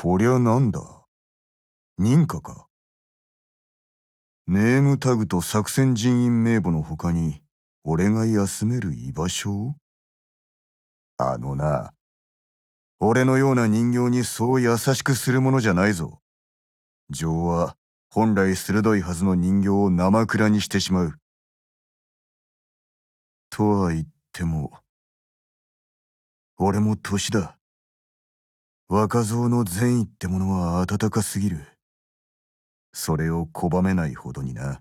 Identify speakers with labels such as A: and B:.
A: こりゃなんだ。認可か。ネームタグと作戦人員名簿の他に、俺が休める居場所？あのな、俺のような人形にそう優しくするものじゃないぞ。情は、本来鋭いはずの人形を生蔵にしてしまう。とは言っても、俺も年だ。若造の善意ってものは温かすぎる。それを拒めないほどにな。